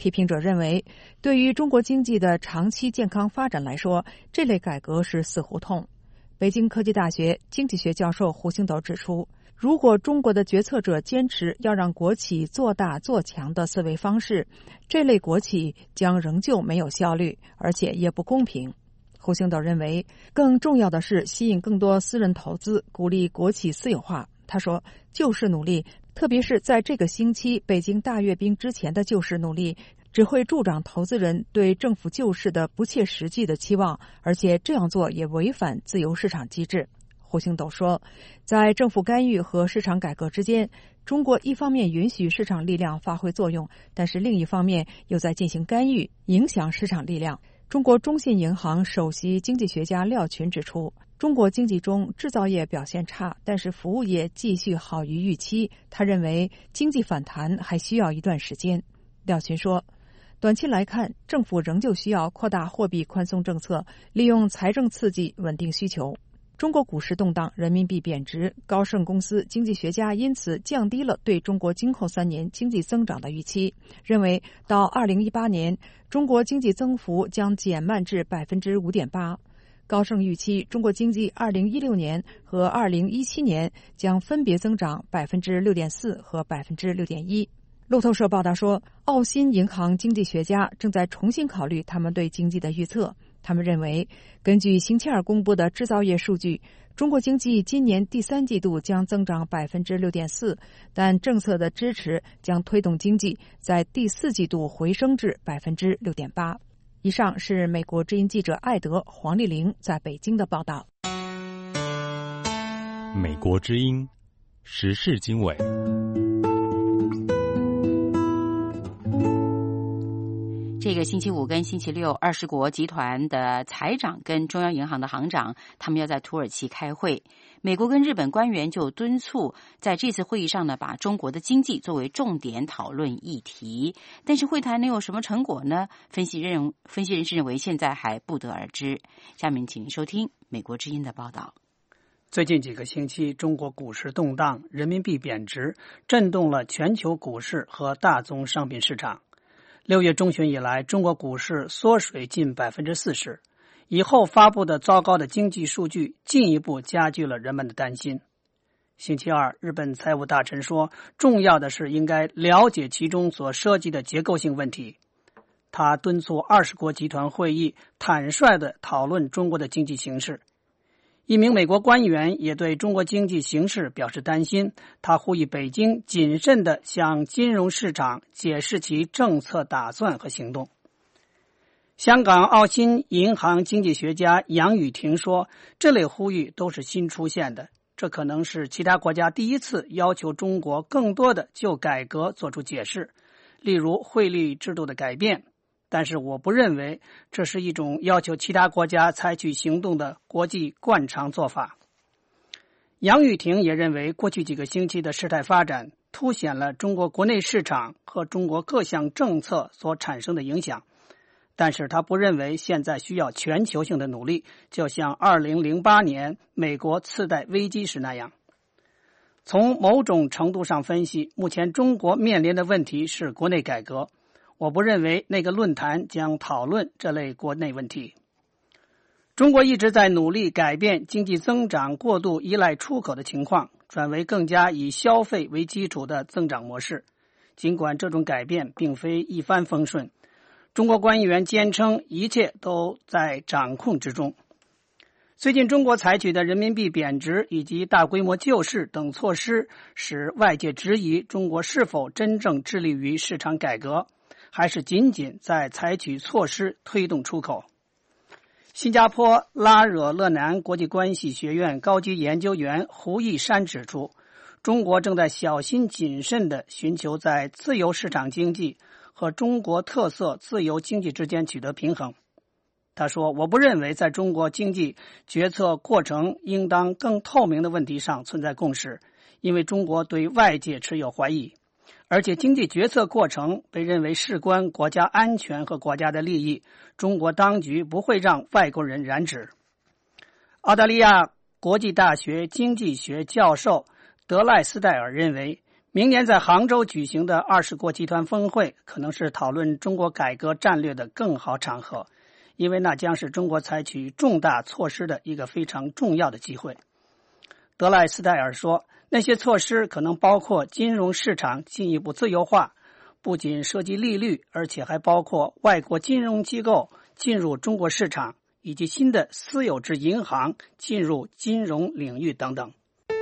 K: 批评者认为，对于中国经济的长期健康发展来说，这类改革是死胡同。北京科技大学经济学教授胡星斗指出，如果中国的决策者坚持要让国企做大做强的思维方式，这类国企将仍旧没有效率，而且也不公平。胡星斗认为，更重要的是吸引更多私人投资，鼓励国企私有化。他说，救市努力，特别是在这个星期北京大阅兵之前的救市努力，只会助长投资人对政府救市的不切实际的期望，而且这样做也违反自由市场机制。胡星斗说，在政府干预和市场改革之间，中国一方面允许市场力量发挥作用，但是另一方面又在进行干预，影响市场力量。中国中信银行首席经济学家廖群指出，中国经济中制造业表现差，但是服务业继续好于预期。他认为经济反弹还需要一段时间。廖群说，短期来看，政府仍旧需要扩大货币宽松政策，利用财政刺激稳定需求。中国股市动荡，人民币贬值，高盛公司经济学家因此降低了对中国今后3年经济增长的预期，认为到2018年，中国经济增幅将减慢至 5.8%。高盛预期中国经济2016年和2017年将分别增长 6.4% 和 6.1%。路透社报道说，澳新银行经济学家正在重新考虑他们对经济的预测。他们认为，根据星期二公布的制造业数据，中国经济今年第3季度将增长 6.4%， 但政策的支持将推动经济在第4季度回升至 6.8%。以上是美国之音记者艾德·黄丽玲在北京的报道。
I: 美国之音时事经纬。
B: 这个星期五跟星期六，20国集团的财长跟中央银行的行长，他们要在土耳其开会。美国跟日本官员就敦促在这次会议上呢，把中国的经济作为重点讨论议题。但是会谈能有什么成果呢？分析人士认为现在还不得而知。下面请您收听美国之音的报道。
D: 最近几个星期，中国股市动荡，人民币贬值，震动了全球股市和大宗商品市场。6月中旬以来，中国股市缩水近 40%， 以后发布的糟糕的经济数据进一步加剧了人们的担心。星期二，日本财务大臣说，重要的是应该了解其中所涉及的结构性问题。他敦促20国集团会议坦率地讨论中国的经济形势。一名美国官员也对中国经济形势表示担心，他呼吁北京谨慎地向金融市场解释其政策打算和行动。香港澳新银行经济学家杨宇霆说，这类呼吁都是新出现的，这可能是其他国家第一次要求中国更多的就改革做出解释，例如汇率制度的改变。但是我不认为这是一种要求其他国家采取行动的国际惯常做法。杨宇霆也认为，过去几个星期的事态发展凸显了中国国内市场和中国各项政策所产生的影响，但是他不认为现在需要全球性的努力，就像2008年美国次贷危机时那样。从某种程度上分析，目前中国面临的问题是国内改革。我不认为那个论坛将讨论这类国内问题。中国一直在努力改变经济增长过度依赖出口的情况，转为更加以消费为基础的增长模式。尽管这种改变并非一帆风顺，中国官员坚称一切都在掌控之中。最近中国采取的人民币贬值以及大规模救市等措施，使外界质疑中国是否真正致力于市场改革，还是仅仅在采取措施推动出口。新加坡拉惹勒南国际关系学院高级研究员胡义山指出，中国正在小心谨慎地寻求在自由市场经济和中国特色自由经济之间取得平衡。他说，我不认为在中国经济决策过程应当更透明的问题上存在共识，因为中国对外界持有怀疑，而且经济决策过程被认为事关国家安全和国家的利益，中国当局不会让外国人染指。澳大利亚国际大学经济学教授德赖斯戴尔认为， 明年在杭州举行的20国集团峰会可能是讨论中国改革战略的更好场合，因为那将是中国采取重大措施的一个非常重要的机会。德赖斯戴尔说，那些措施可能包括金融市场进一步自由化，不仅涉及利率，而且还包括外国金融机构进入中国市场，以及新的私有制银行进入金融领域等等。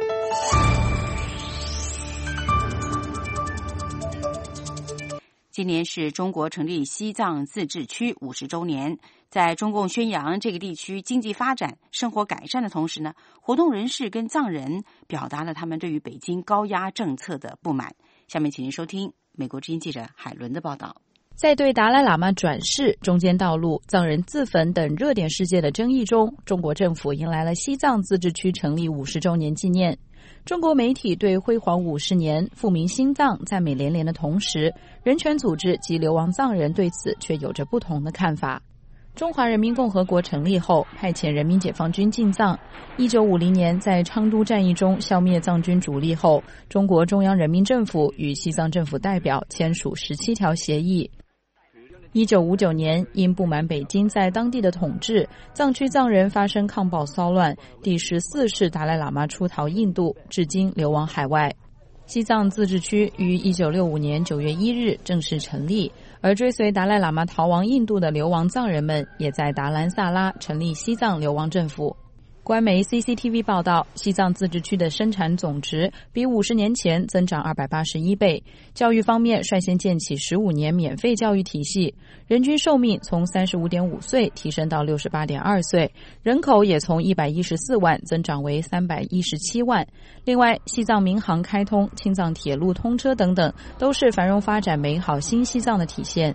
B: 今年是中国成立西藏自治区50周年，在中共宣扬这个地区经济发展、生活改善的同时呢，活动人士跟藏人表达了他们对于北京高压政策的不满。下面请您收听美国之音记者海伦的报道。
J: 在对达赖喇嘛转世、中间道路、藏人自焚等热点事件的争议中，中国政府迎来了西藏自治区成立50周年纪念。中国媒体对辉煌50年、复明新藏赞美连连的同时，人权组织及流亡藏人对此却有着不同的看法。中华人民共和国成立后，派遣人民解放军进藏。1950年在昌都战役中消灭藏军主力后，中国中央人民政府与西藏政府代表签署17条协议。1959年，因不满北京在当地的统治，藏区藏人发生抗暴骚乱，第14世达赖喇嘛出逃印度，至今流亡海外。西藏自治区于1965年9月1日正式成立，而追随达赖喇嘛逃亡印度的流亡藏人们也在达兰萨拉成立西藏流亡政府。官媒 CCTV 报道，西藏自治区的生产总值比50年前增长281倍，教育方面率先建起15年免费教育体系，人均寿命从35.5岁提升到68.2岁，人口也从114万增长为317万。另外，西藏民航开通、青藏铁路通车等等，都是繁荣发展美好新西藏的体现。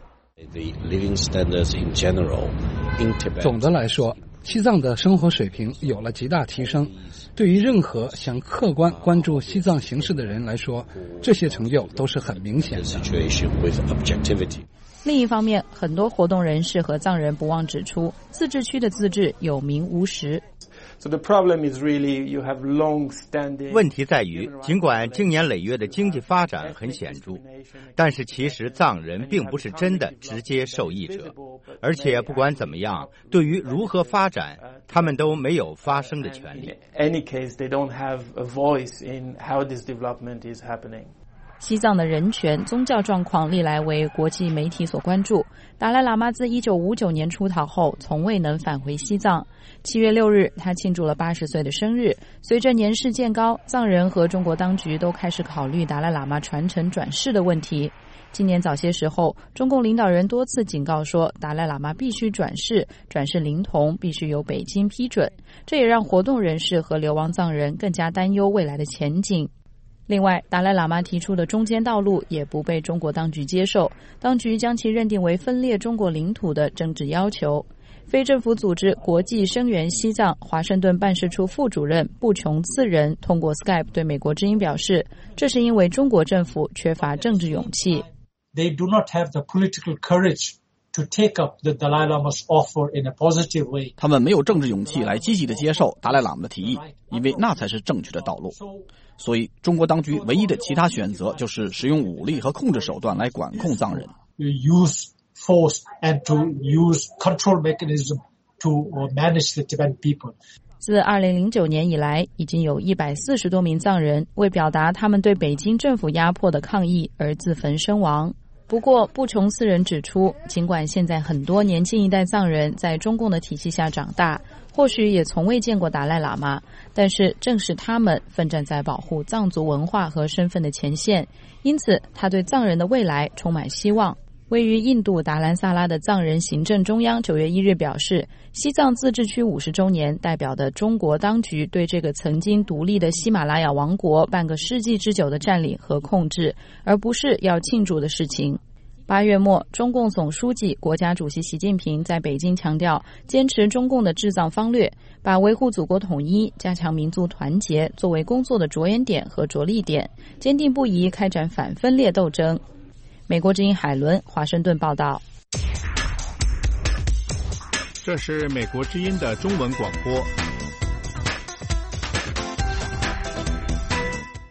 H: 总的来说，西藏的生活水平有了极大提升，对于任何想客观关注西藏形势的人来说，这些成就都是很明显的。
J: 另一方面，很多活动人士和藏人不忘指出，自治区的自治有名无实。
L: 问题在于，尽管经年累月的经济发展很显著，但是其实藏人并不是真的直接受益者，而且不管怎么样，对于如何发展，他们都没有发声的权利。
J: 西藏的人权、宗教状况历来为国际媒体所关注。达赖喇嘛自1959年出逃后，从未能返回西藏。7月6日，他庆祝了80岁的生日。随着年事渐高，藏人和中国当局都开始考虑达赖喇嘛传承转世的问题。今年早些时候，中共领导人多次警告说，达赖喇嘛必须转世，转世灵童必须由北京批准。这也让活动人士和流亡藏人更加担忧未来的前景。另外，达赖喇嘛提出的中间道路也不被中国当局接受，当局将其认定为分裂中国领土的政治要求。非政府组织国际声援西藏华盛顿办事处副主任布琼次仁通过 Skype 对美国之音表示，这是因为中国政府缺乏政治勇气。
M: They do not have the political courage to take up the Dalai Lama's offer in a positive way.
N: 他们没有政治勇气来积极的接受达赖喇嘛的提议，因为那才是正确的道路。所以，中国当局唯一的其他选择就是使用武力和控制手段来管控藏人。
M: Use force and to use control mechanism to manage the Tibetan people.
J: 自2009年以来，已经有140多名藏人为表达他们对北京政府压迫的抗议而自焚身亡。不过，布琼斯人指出，尽管现在很多年轻一代藏人在中共的体系下长大，或许也从未见过达赖喇嘛，但是正是他们奋战在保护藏族文化和身份的前线，因此他对藏人的未来充满希望。位于印度达兰萨拉的藏人行政中央9月1日表示，西藏自治区50周年代表的中国当局对这个曾经独立的喜马拉雅王国半个世纪之久的占领和控制，而不是要庆祝的事情。8月末，中共总书记、国家主席习近平在北京强调，坚持中共的治藏方略，把维护祖国统一、加强民族团结作为工作的着眼点和着力点，坚定不移开展反分裂斗争。美国之音海伦华盛顿报道。
S: 这是美国之音的中文广播。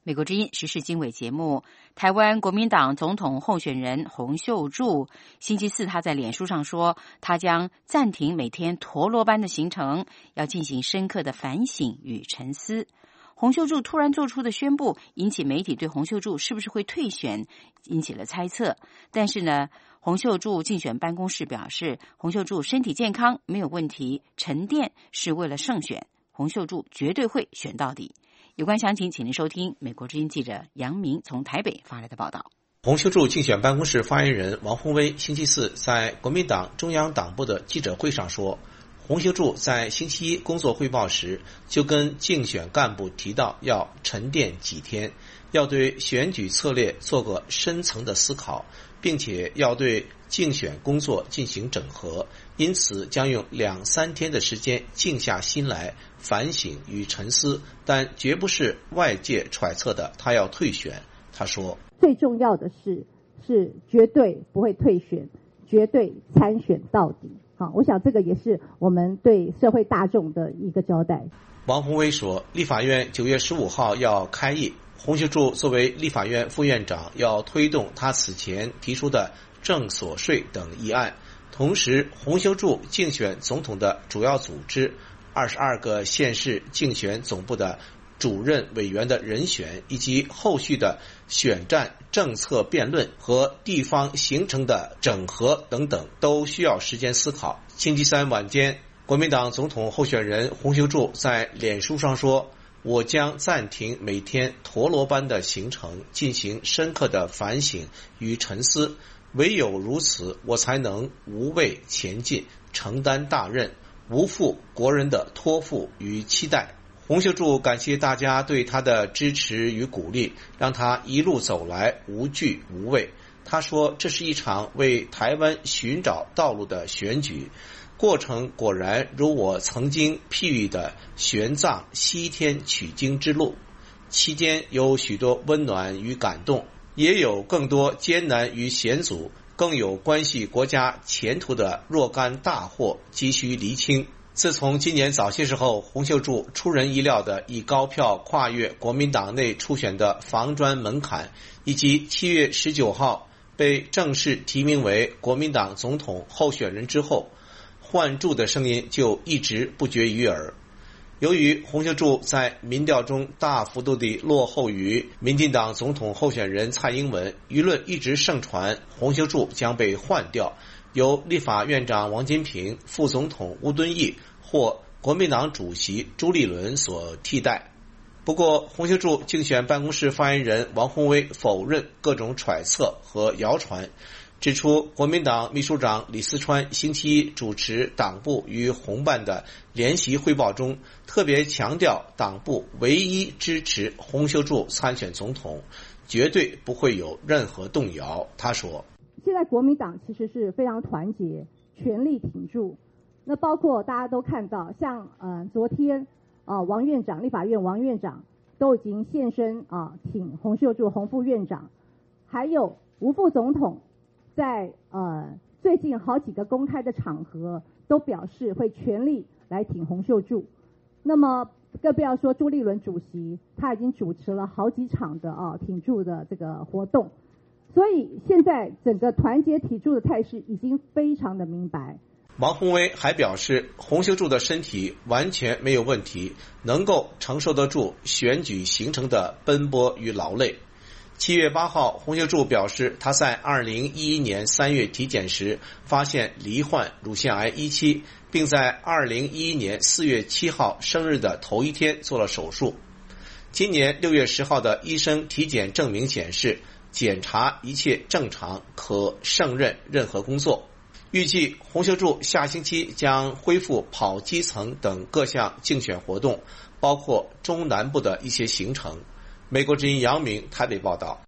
B: 美国之音时事经纬节目，台湾国民党总统候选人洪秀柱星期四他在脸书上说，他将暂停每天陀螺般的行程，要进行深刻的反省与沉思。洪秀柱突然做出的宣布引起媒体对洪秀柱是不是会退选引起了猜测，但是呢，洪秀柱竞选办公室表示，洪秀柱身体健康没有问题，沉淀是为了胜选，洪秀柱绝对会选到底。有关详情，请您收听美国之音记者杨明从台北发来的报道。
O: 洪秀柱竞选办公室发言人王宏威星期四在国民党中央党部的记者会上说，洪秀柱在星期一工作汇报时就跟竞选干部提到要沉淀几天，要对选举策略做个深层的思考，并且要对竞选工作进行整合，因此将用2-3天的时间静下心来反省与沉思，但绝不是外界揣测的他要退选。他说，
P: 最重要的是绝对不会退选，绝对参选到底。好，我想这个也是我们对社会大众的一个交代。
O: 王宏威说，立法院9月15号要开议，洪秀柱作为立法院副院长要推动他此前提出的正所税等议案，同时洪秀柱竞选总统的主要组织22个县市竞选总部的主任委员的人选，以及后续的选战政策辩论和地方行程的整合等等，都需要时间思考。星期三晚间，国民党总统候选人洪秀柱在脸书上说，我将暂停每天陀螺般的行程，进行深刻的反省与沉思，唯有如此，我才能无畏前进，承担大任，无负国人的托付与期待。洪秀柱感谢大家对他的支持与鼓励，让他一路走来无惧无畏。他说，这是一场为台湾寻找道路的选举，过程果然如我曾经譬喻的玄奘西天取经之路，期间有许多温暖与感动，也有更多艰难与险阻，更有关系国家前途的若干大祸急需厘清。自从今年早些时候，洪秀柱出人意料的以高票跨越国民党内初选的防专门槛，以及7月19号被正式提名为国民党总统候选人之后，换柱的声音就一直不绝于耳。由于洪秀柱在民调中大幅度地落后于民进党总统候选人蔡英文，舆论一直盛传洪秀柱将被换掉，由立法院长王金平、副总统吴敦义或国民党主席朱立伦所替代。不过，洪秀柱竞选办公室发言人王宏威否认各种揣测和谣传，指出国民党秘书长李四川星期一主持党部与红办的联席汇报中，特别强调党部唯一支持洪秀柱参选总统，绝对不会有任何动摇。他说，
P: 现在国民党其实是非常团结，全力挺住。那包括大家都看到，像昨天王院长，立法院王院长都已经现身挺洪秀柱洪副院长，还有吴副总统在最近好几个公开的场合都表示会全力来挺洪秀柱。那么更不要说朱立伦主席，他已经主持了好几场的挺住的这个活动。所以现在整个团结挺住的态势已经非常的明白。
O: 王宏威还表示，洪秀柱的身体完全没有问题，能够承受得住选举行程的奔波与劳累。7月8号，洪秀柱表示，他在2011年3月体检时发现罹患乳腺癌1期，并在2011年4月7号生日的头一天做了手术。今年6月10号的医生体检证明显示，检查一切正常，可胜任任何工作。预计洪秀柱下星期将恢复跑基层等各项竞选活动，包括中南部的一些行程。美国之音杨明台北报道。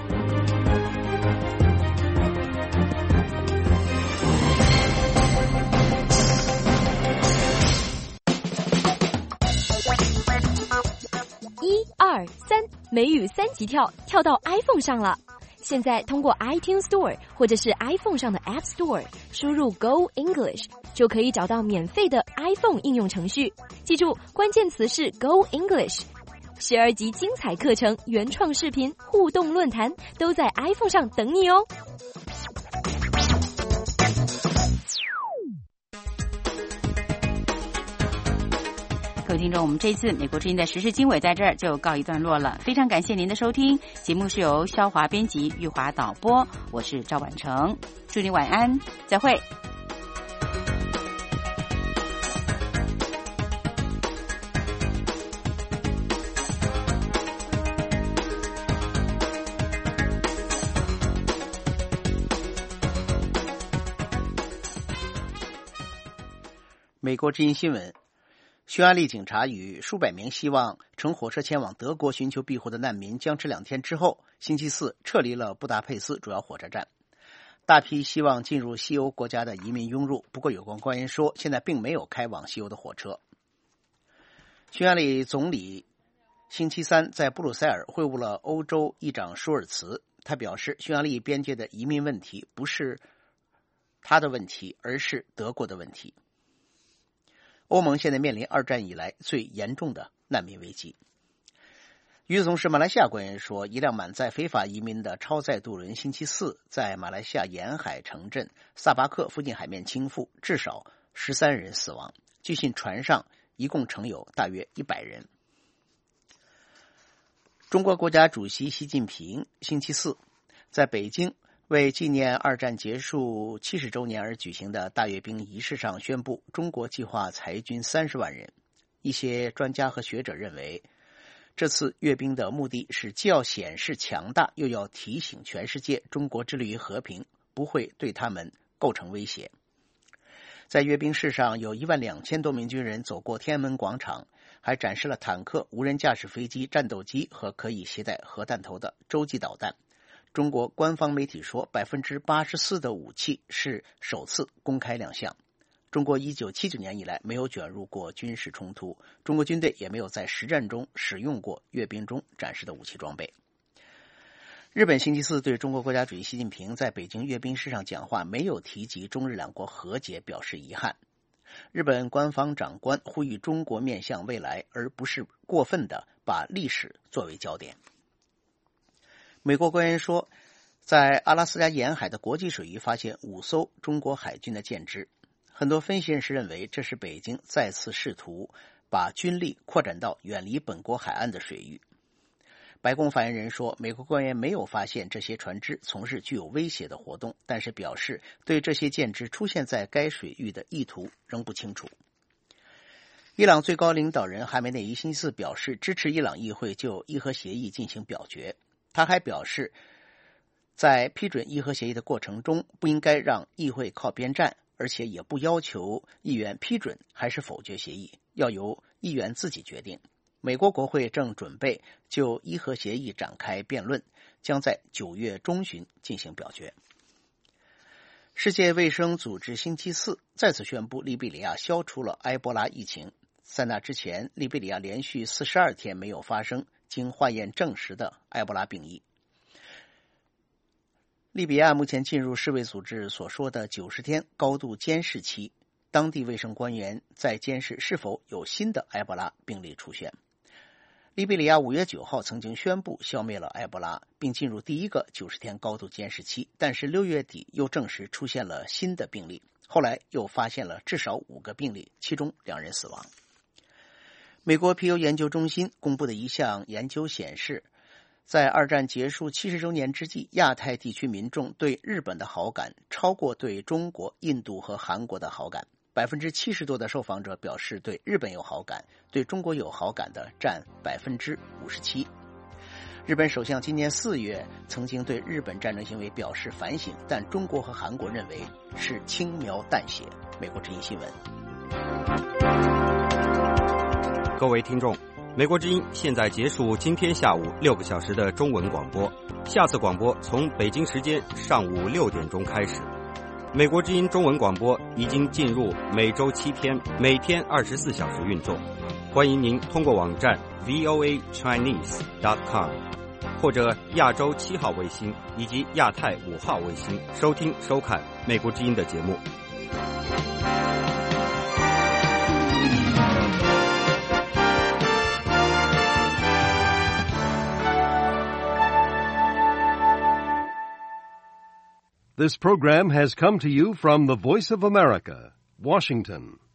Q: 1、2、3，美语3级跳到 iPhone 上了。现在通过 iTunes Store 或者是 iPhone 上的 App Store 输入 Go English 就可以找到免费的 iPhone 应用程序。记住，关键词是 Go English。 12集精彩课程、原创视频、互动论坛都在 iPhone 上等你哦。
B: 各位听众，我们这一次美国之音的时事经纬在这儿就告一段落了，非常感谢您的收听。节目是由肖华编辑、玉华导播，我是赵婉成，祝您晚安，再会。
E: 美国之音新闻：匈牙利警察与数百名希望乘火车前往德国寻求庇护的难民僵持2天之后，星期四撤离了布达佩斯主要火车站。大批希望进入西欧国家的移民涌入，不过有关官员说，现在并没有开往西欧的火车。匈牙利总理星期三在布鲁塞尔会晤了欧洲议长舒尔茨，他表示，匈牙利边界的移民问题不是他的问题，而是德国的问题。欧盟现在面临2战以来最严重的难民危机。与此同时，马来西亚官员说，一辆满载非法移民的超载渡轮星期四在马来西亚沿海城镇萨巴克附近海面倾覆，至少13人死亡。据信船上一共乘有大约100人。中国国家主席习近平星期四在北京为纪念2战结束70周年而举行的大阅兵仪式上宣布，中国计划裁军30万人。一些专家和学者认为，这次阅兵的目的是既要显示强大，又要提醒全世界中国致力于和平，不会对他们构成威胁。在阅兵式上，有12000多名军人走过天安门广场，还展示了坦克、无人驾驶飞机、战斗机和可以携带核弹头的洲际导弹。中国官方媒体说，84%的武器是首次公开亮相。中国1979年以来没有卷入过军事冲突，中国军队也没有在实战中使用过阅兵中展示的武器装备。日本星期四对中国国家主席习近平在北京阅兵式上讲话没有提及中日两国和解表示遗憾。日本官方长官呼吁中国面向未来，而不是过分地把历史作为焦点。美国官员说，在阿拉斯加沿海的国际水域发现5艘中国海军的舰只。很多分析人士认为，这是北京再次试图把军力扩展到远离本国海岸的水域。白宫发言人说，美国官员没有发现这些船只从事具有威胁的活动，但是表示对这些舰只出现在该水域的意图仍不清楚。伊朗最高领导人哈梅内伊星期四表示支持伊朗议会就伊核协议进行表决。他还表示，在批准伊核协议的过程中，不应该让议会靠边站，而且也不要求议员批准还是否决协议，要由议员自己决定。美国国会正准备就伊核协议展开辩论，将在9月中旬进行表决。世界卫生组织星期四再次宣布利比里亚消除了埃博拉疫情。在那之前，利比里亚连续42天没有发生经化验证实的埃博拉病例。利比亚目前进入世卫组织所说的90天高度监视期，当地卫生官员在监视是否有新的埃博拉病例出现。利比里亚5月9号曾经宣布消灭了埃博拉，并进入第一个90天高度监视期，但是6月底又证实出现了新的病例，后来又发现了至少5个病例，其中2人死亡。美国皮尤研究中心公布的一项研究显示，在2战结束70周年之际，亚太地区民众对日本的好感超过对中国、印度和韩国的好感。70%多的受访者表示对日本有好感，对中国有好感的占57%。日本首相今年4月曾经对日本战争行为表示反省，但中国和韩国认为是轻描淡写。美国之音新闻。
R: 各位听众，美国之音现在结束今天下午6个小时的中文广播，下次广播从北京时间上午6点钟开始。美国之音中文广播已经进入每周7天，每天24小时运作。欢迎您通过网站 voachinese.com 或者亚洲7号卫星以及亚太5号卫星收听收看美国之音的节目。
T: This program has come to you from the Voice of America, Washington.